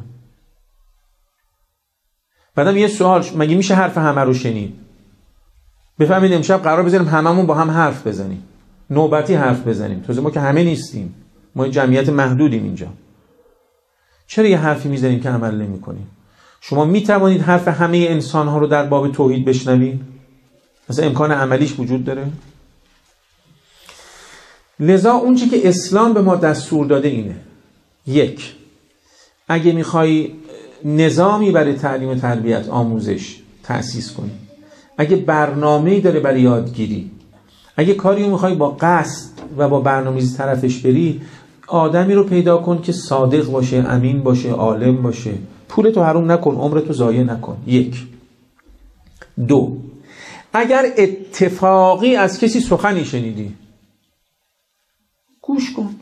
[SPEAKER 1] بعدم یه سوال، مگه میشه حرف همه رو شنید؟ بفهمید امشب قرار بزنیم هممون با هم حرف بزنیم، نوبتی حرف بزنیم، تازه ما که همه نیستیم، ما جمعیت محدودیم اینجا. چرا یه حرفی میزنیم که عمل نمی‌کنیم؟ شما میتوانید حرف همه انسان‌ها رو در باب توحید بشنوید؟ مثلا امکان عملیش وجود داره؟ لذا اون چی که اسلام به ما دستور داده اینه: یک، اگه میخوای نظامی برای تعلیم و تربیت آموزش تأسیس کنی، اگه برنامه‌ای داره برای یادگیری، اگه کاری رو میخوای با قصد و با برنامه‌ریزی طرفش بری، آدمی رو پیدا کن که صادق باشه، امین باشه، عالم باشه. پولتو حروم نکن، عمرتو ضایع نکن. یک. دو، اگر اتفاقی از کسی سخنی شنیدی، گوش کن.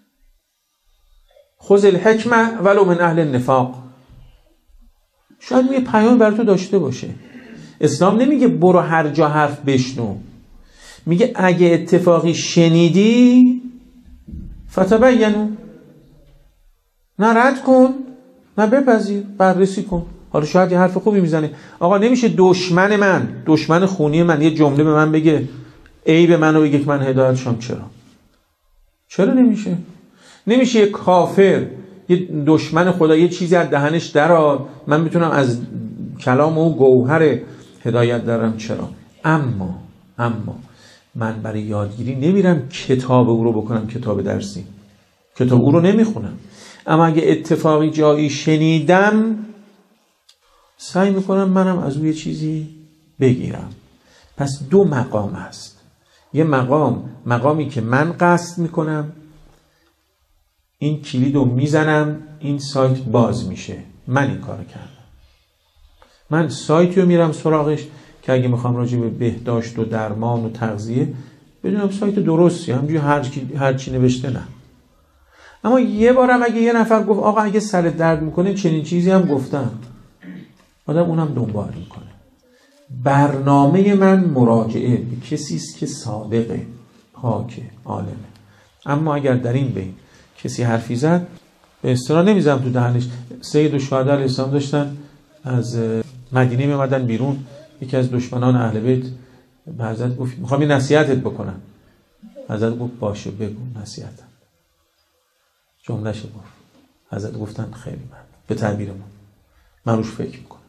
[SPEAKER 1] خذ الحکمه ولو من اهل النفاق. شاید یه پیام برای تو داشته باشه. اسلام نمیگه برو هر جا حرف بشنو، میگه اگه اتفاقی شنیدی فتبینوا، نه رد کن نه بپذیر، بررسی کن. حالا شاید یه حرف خوبی میزنه. آقا نمیشه دشمن خونی من یه جمله به من بگه، عیب منو بگه که من هدایت شم. چرا نمیشه؟ نمیشه یه کافر، یه دشمن خدا یه چیزی از دهنش درآد، من میتونم از کلام او گوهر هدایت درم؟ چرا؟ اما من برای یادگیری نمیرم کتاب او رو بکنم کتاب درسی، کتاب او رو نمیخونم. اما اگه اتفاقی جایی شنیدم، سعی میکنم منم از او یه چیزی بگیرم. پس دو مقام هست. یه مقامی که من قصد میکنم، این کلید رو میزنم، این سایت باز میشه، من این کار کردم. من سایتی رو میرم سراغش که اگه میخوام راجع به بهداشت و درمان و تغذیه بدونم سایت درستی، همینجوری هر چی نوشته نه. اما یه بارم اگه یه نفر گفت آقا اگه سرت درد میکنه چنین چیزی هم گفتم، آدم اونم دنبال میکنه. برنامه من مراجعه به کسی است که صادقه، پاکه، عالمه. اما اگر در این بین کسی حرفی زد، به اصطلاح نمیزنم تو دهنش. سید الشهدا علیه السلام داشتن از مدینه میامدن بیرون، یکی از دشمنان اهل بیت به حضرت گفت میخوام این نصیحتت بکنم. حضرت گفت باشه بگو نصیحتم. جمله‌شو گفت. حضرت گفتن خیلی من به تعبیر من روش فکر میکنم.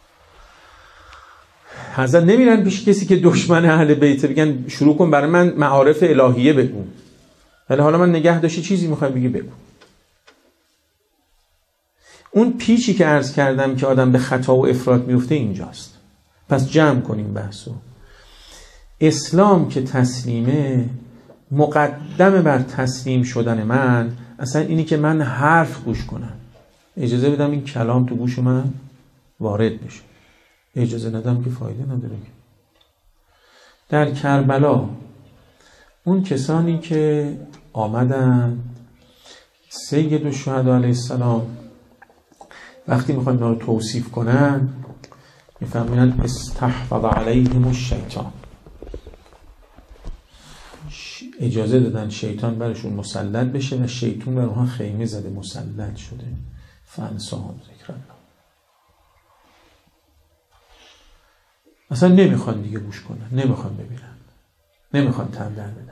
[SPEAKER 1] حضرت نمیرن پیش کسی که دشمن اهل بیت بگن شروع کن برای من معارف الهیه بگو، ولی حالا من نگه داشتی چیزی میخوای بگی بگو. اون پیچی که عرض کردم که آدم به خطا و افراط میفته اینجاست. پس جمع کنیم بحثو. اسلام که تسلیمه، مقدم بر تسلیم شدن من اصلا اینی که من حرف گوش کنم، اجازه بدم این کلام تو گوش من وارد بشه. اجازه ندم که فایده نداره. در کربلا اون کسانی که آمدن، سید الشهدا علیه السلام وقتی میخوان اینا رو توصیف کنن میفهمونن استحوذ علیهم الشیطان، اجازه دادن شیطان برشون مسلط بشه و شیطان بر اونها خیمه زده، مسلط شده. فانساهم ذکر الله. اصلا نمیخوان دیگه گوش کنن، نمیخوان ببینن، نمیخوان تن در بدن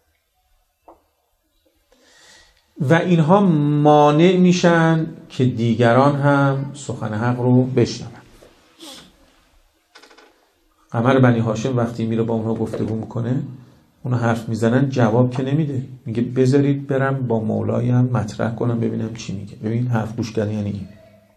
[SPEAKER 1] و اینها مانع میشن که دیگران هم سخن حق رو بشنون. قمر بنی هاشم وقتی میره با اونها گفتگو میکنه، اونا حرف میزنن جواب که نمیده، میگه بذارید برم با مولایم مطرح کنم ببینم چی میگه. ببین حرف گوش کردن یعنی این.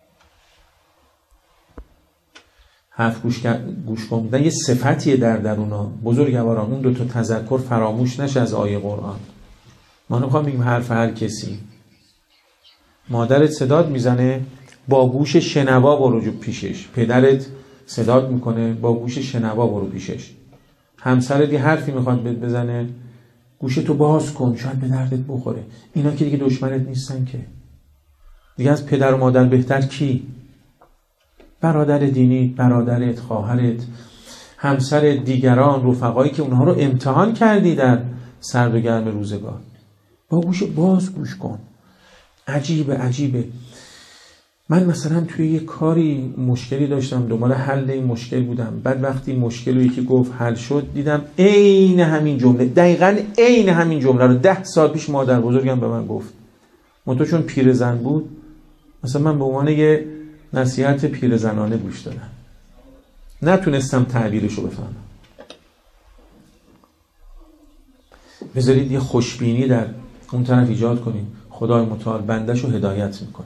[SPEAKER 1] حرف گوش کردن یه صفتیه در درونها. بزرگواران اون دو تا تذکر فراموش نشه از آیه قرآن. ما نمیخوام بگیم حرف هر کسی. مادرت صدات میزنه، با گوش شنوا برو پیشش. پدرت صدات میکنه، با گوش شنوا برو پیشش. همسرت یه حرفی میخواد بزنه، گوشتو باز کن، شاید به دردت بخوره. اینا که دیگه دشمنت نیستن که. دیگه از پدر و مادر بهتر کی؟ برادر دینی، برادرت، خواهرت، همسر، دیگران، رفقایی که اونها رو امتحان کردی در سرد و گرم روزگار. با گوش باز گوش کن. عجیبه. من مثلا توی یه کاری مشکلی داشتم، دنبال حل این مشکل بودم، بعد وقتی مشکل رو یکی گفت حل شد، دیدم عین همین جمله، دقیقاً عین همین جمله رو 10 سال پیش مادر بزرگم به من گفت. منتها چون پیرزن بود، مثلا من به عنوان یه نصیحت پیرزنانه گوش دادم، نتونستم تعبیرش رو بفهمم. بذارید یه خوشبینی در اون طرف ایجاد کنیم. خدای متعال بندش رو هدایت میکنه،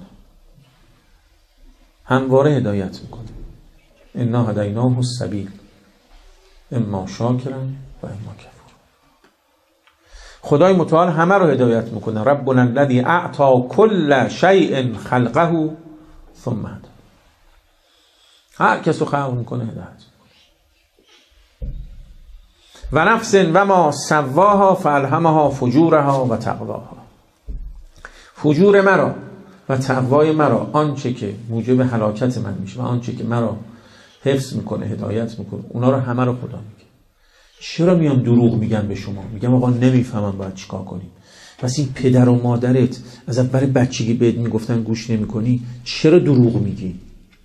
[SPEAKER 1] همواره هدایت میکنه. انا هدیناه السبیل اما شاکرا و اما کفور. خدای متعال همه رو هدایت میکنه. ربنا الذی اعطى كل شیء خلقه ثم هدی. هر کس رو خلق میکنه هدایت. و نفس و ما سواها فالهمها فجورها و تقواها. فجور مرا و تقوای مرا، آنچه که موجب هلاکت من میشه و آنچه که مرا حفظ میکنه، هدایت میکنه، اونا رو همه رو خدا میگه. چرا میام دروغ میگم به شما؟ میگم آقا نمیفهمم باید چیکار کنیم. پس این پدر و مادرت از اول بچگی بهت میگفتن گوش نمیکنی، چرا دروغ میگی؟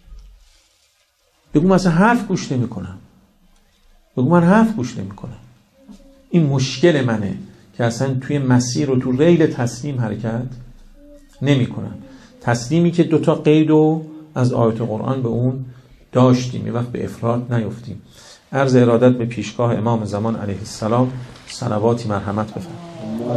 [SPEAKER 1] بگو مثلا حرف گوش نمیکنم، بگو من حرف گوش نمیکنم. این مشکل منه که اصلا توی مسیر و تو ریل تسلیم حرکت نمیکنم. تسلیمی که 2 قید رو از آیات قرآن به اون داشتیم، یه وقت به افراط نیفتیم. عرض ارادت به پیشگاه امام زمان علیه السلام، صلواتی مرحمت بفرمایید.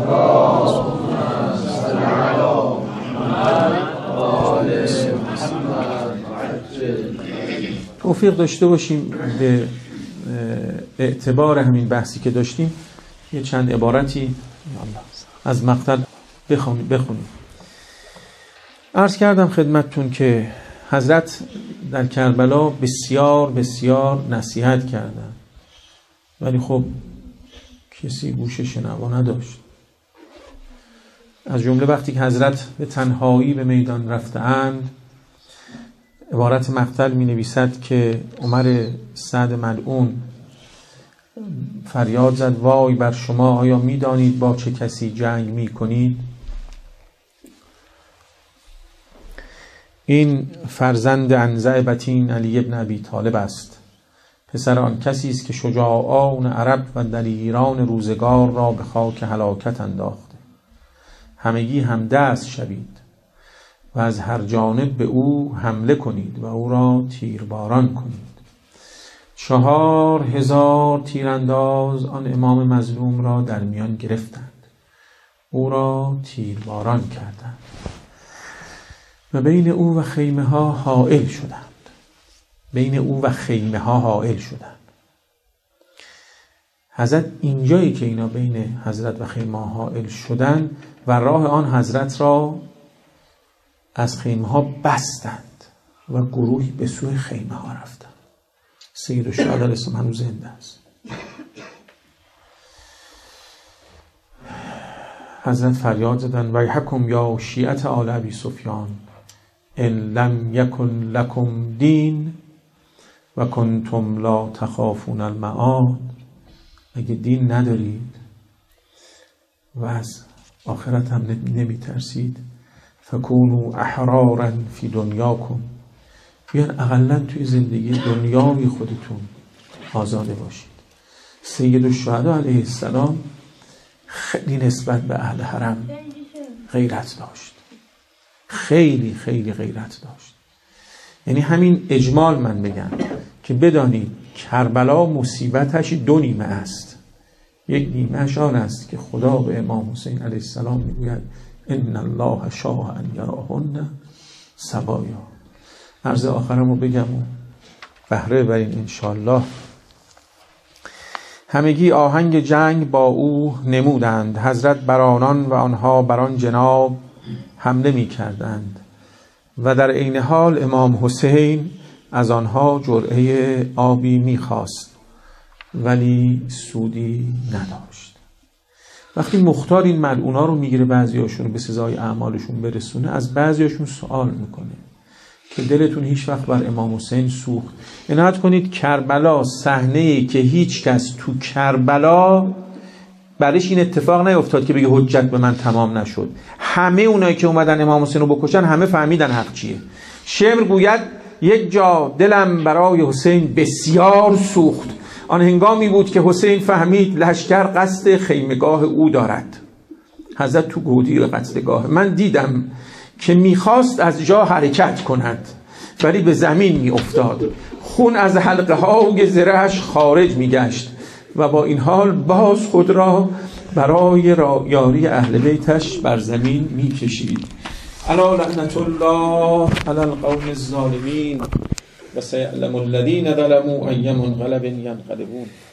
[SPEAKER 1] توفیق داشته باشیم به اعتبار همین بحثی که داشتیم یه چند عبارتی از مقتل بخونیم. عرض کردم خدمتتون که حضرت در کربلا بسیار بسیار نصیحت کردن، ولی خب کسی گوش شنوا نداشت. از جمله وقتی که حضرت به تنهایی به میدان رفتند، عبارت مقتل می نویسد که عمر سعد ملعون فریاد زد وای بر شما، آیا می دانید با چه کسی جنگ می کنید؟ این فرزند انزع بطین علی ابن ابی طالب است، پسر آن کسی است که شجاعان عرب و دلیران روزگار را به خاک هلاکت انداخته. همگی همدست شوید و از هر جانب به او حمله کنید و او را تیرباران کنید. 4000 تیرانداز آن امام مظلوم را در میان گرفتند، او را تیرباران کردند و بین او و خیمه ها حائل شدند. بین او و خیمه ها حائل شدند. حضرت اینجایی که اینا بین حضرت و خیمه ها حائل شدند و راه آن حضرت را از خیمه ها بستند و گروهی به سوی خیمه ها رفتند. سید الشهدا علیه السلام هنوز زنده است. حضرت فریاد زدند ویحکم یا شیعت آل ابی سفیان ان لم یکن لکم دین و کنتم لا تخافون المعاد. اگه دین ندارید و از آخرت هم نمی ترسید، فکونوا احرارا فی دنیاکم، بیان اقلا توی زندگی دنیاوی خودتون آزاده باشید. سید الشهدا علیه السلام خیلی نسبت به اهل حرم غیرت داشت، خیلی خیلی غیرت داشت. یعنی همین اجمال من بگم که بدانید کربلا مصیبتش 2 نیمه است. یک نیمهش آن است که خدا به امام حسین علیه السلام میگوید ان الله شاء ان یراهن سبایا. عرض آخرم رو بگم و بهره برین انشالله. همگی آهنگ جنگ با او نمودند، حضرت بر آنان و آنها بر آن جناب حمله می کردند و در عین حال امام حسین از آنها جرعه آبی می خواست ولی سودی نداشت. وقتی مختار این ملعونا رو میگیره بعضیاشون رو به سزای اعمالشون برسونه، از بعضیاشون سوال میکنه که دلتون هیچ وقت بر امام حسین سوخت؟ عنایت کنید کربلا صحنه‌ای که هیچ کس تو کربلا برایش این اتفاق نیفتاد که بگه حجت به من تمام نشد. همه اونایی که اومدن امام حسین رو بکشن همه فهمیدن حق چیه. شمر گوید یک جا دلم برای حسین بسیار سوخت. آن هنگامی بود که حسین فهمید لشکر قصد خیمگاه او دارد. حضرت تو گودی قصدگاه. من دیدم که میخواست از جا حرکت کند ولی به زمین میافتاد. خون از حلقه های زرهش خارج میگشت و با این حال باز خود را برای یاری اهل بیتش بر زمین میکشید. الا لعنت الله علی القوم الظالمین و سیعلم الذین ظلموا ای منقلب ینقلبون.